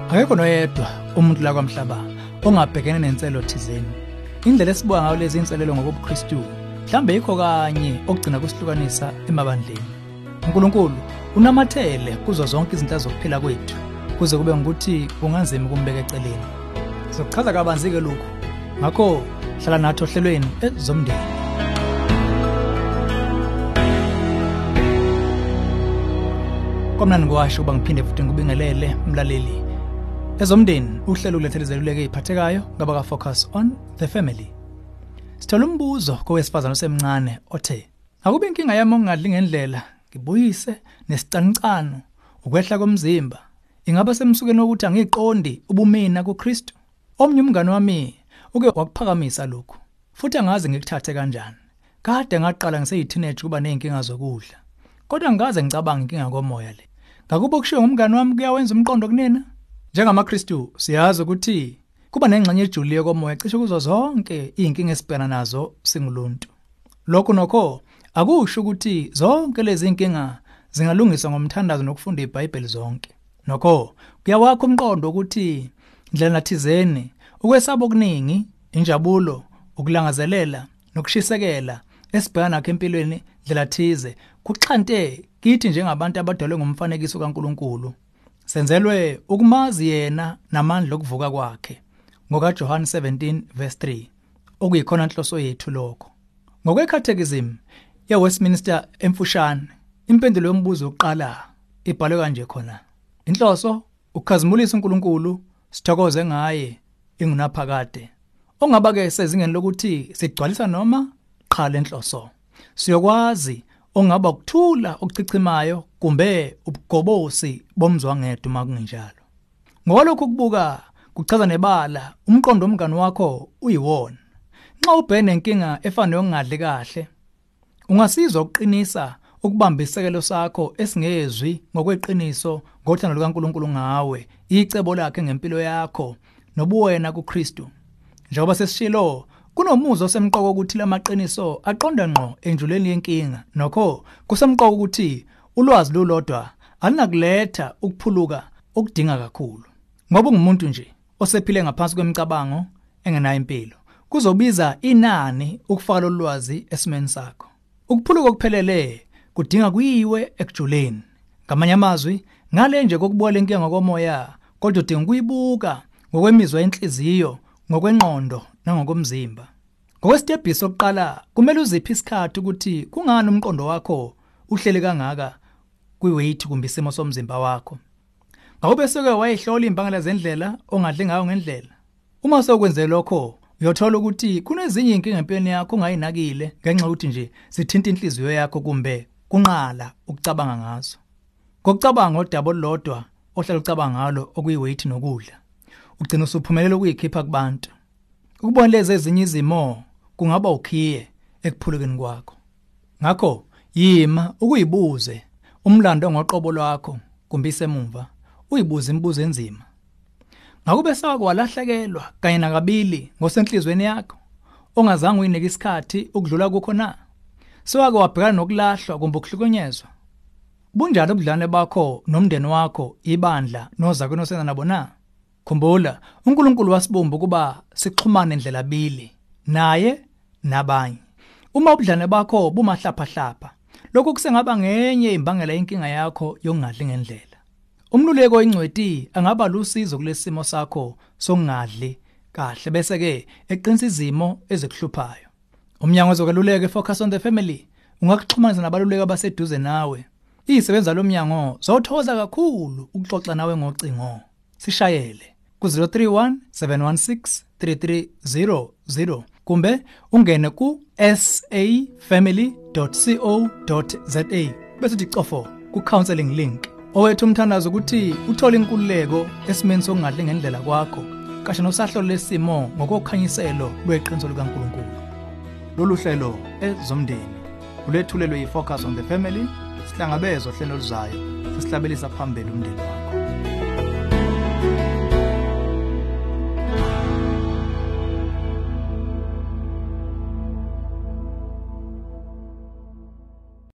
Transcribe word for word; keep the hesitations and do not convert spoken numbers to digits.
Akekho noyedwa umuntu la kwaMhlaba ongabhekene nenselo thizeni. Indlela esibuka ngayo lezi inselelo ngokubuKristu mhlambe yikho kanye okugcina kusihlukanisa emabandleni. uNkulunkulu unamathele kuzo zonke izinto zokuphila kwethu kuze kube ngukuthi kunganzima ukumbeka eceleni. Sizochaza kabanzi ke lokho. Ngakho hlala nathi ohlelweni ezomndeni. Komnani ngiwasho uba ngiphinde futhi ngibingelele umlaleli. Ezomndeni uhlelo ulethele izeluleko eziphathekayo ngaba ka focus on the family. Sithola umbuzo kowesifazana osemncane othe, akube inkinga yami ongadli ngendlela, ngibuyise nesicancano, ukwehla komzimba, ingaba semsukeni ukuthi angiqondi ubumina kuKristu? Omnye umngane wami uke wakuphakamisa lokho, futhi angazi ngikuthathe kanjani. Kade ngaqala ngiseyiteenage kuba nezinkinga zokudla, kodwa ngaze ngicabanga inkinga komoya le. Ngakuba okushiwo ngumngane wami kuyawenza umqondo kunina? NjengamaKristu siyazi ukuthi kuba nengxenye ejuliye komoya cishe kuzo zonke izinkinga esibhekana nazo singuluntu. Lokho nokho akusho ukuthi zonke lezi zinkinga zingalungiswa ngomthandazo nokufunda iBhayibheli zonke. Nokho kuyawakho umqondo ukuthi indlela nathizeni ukwesaba okuningi, injabulo, ukulangazelela nokushisekela esibhekana nakho empilweni indlela thize kuxhante kithi njengabantu abadalwe ngomfanekiso kaNkulunkulu. Senzelwe ukumazi yena namandla okuvuka kwakhe. Ngoka John seventeen verse three. Okuyikhona inhloso yethu lokho. NgokweCatechism yeWestminster emfushane, impendulo yombuzo oqala ibhalwe kanje khona. Inhloso ukukhazimulisa uNkulunkulu, sithokoze ngaye ingunaphakade. Ongaba ke sezingeni lokuthi sigcwalisa noma qhala enhloso. Siyokwazi ongaba ukuthula okuchichimayo kumbe ubugobosi bomzwangedwa makunjalo. Ngolokho kubuka kuchaza nebala umqondo omngane wakho uyiwona. Nxa ubhene inkinga efana yokungadli kahle, ungasizwa ukuqinisa ukubamba isekelo sakho esingezwi ngokweqiniso ngothando lukaNkulunkulu ngawe, icebo lakhe ngempilo yakho nobuwena kuKristu. Njengoba sesishilo kunomuzo osemqoko ukuthi lamaqiniso aqonda ngqo enjuleni yenkinga, nokho kusemqoko ukuthi ulwazi lolodwa alinakuletha ukuphuluka okudinga kakhulu. Ngoba ungumuntu nje osephile ngaphansi kwemicabango engenayo impilo, kuzobiza inani ukufaka lolwazi esimeni sakho. Ukuphuluka okuphelele kudinga kuyiwe ekujuleni. Ngamanye amazwi, ngale nje kokubuka lenkinga ngokomoya, kodwa udinga ukuyibuka ngokwemizwa yenhliziyo, ngokwengqondo nangokomzimba. Ngokwesitebhiso sokuqala, kumele uziphi isikhathi ukuthi kungani umqondo wakho uhleli kangaka kwiweight kumbe isimo somzimba wakho. Ngakube seke wayihlola imbangela zendlela ongadli ngayo ngendlela. Uma sewukwenze lokho, uyothola ukuthi kunezinye inkinga empilweni yakho ongayinakile ngenxa ukuthi nje sithinta inhliziyo yakho kumbe kunqala ukucabanga ngazo. Ngokucabanga odaba olulodwa ohlala ucabanga ngalo okuyiweight nokudla, ugcina usuphumelela ukuyikhipha kubantu. Ukubona lezi ezinye izimo kungaba ukhiye ekuphulukeni kwakho. Ngakho yima ukuyibuze umlando ngoqobo lwakho kumbe isemumva, uyibuze imibuzo enzima. Ngakube sake walahlekelwa kanye nakabili ngosenhlizweni yakho ongazange uyinike isikhathi ukudlula kukho na? Sewake wabhekana nokulahlwa kumbe ukuhlukunyezwa? Bunjalo ubudlane bakho nomndeni wakho, ibandla nozakwenu osena nabo na? Khumbula, uNkulunkulu wasibumba ukuba sixhumane indlela bili naye nabanye. Uma ubudlane bakho bumahlapha-hlapha, lokho kusengaba ngenye imbangela yenkinga yakho yokungadli ngendlela. Umluleko oyingcweti angaba lusizo kulesimo sakho sokungadli kahle bese ke eqinisa izimo ezikuhluphayo. Umnyango wezokweluleka Focus on the Family ungakuxhumanisa nabaluleki abaseduze nawe. Izisebenza lo mnyango zothoza kakhulu ukuxoxa nawe ngocingo. Sishayele ku zero three one seven one six three three zero zero kumbe ungene ku s a family dot co dot za bese uticofo ku counseling link. Owethu umthandazo ukuthi uthola inkululeko esimeni sokungadli ngendlela kwakho kashe nosahlo lesimo ngokukhanyiselo lweqiniso likaNkulunkulu. Lolu hlelo ezomndeni ulethulelwe yiFocus on the Family, sihlangabezwe hlelo luzayo sisihlabelisa phambili umndeni.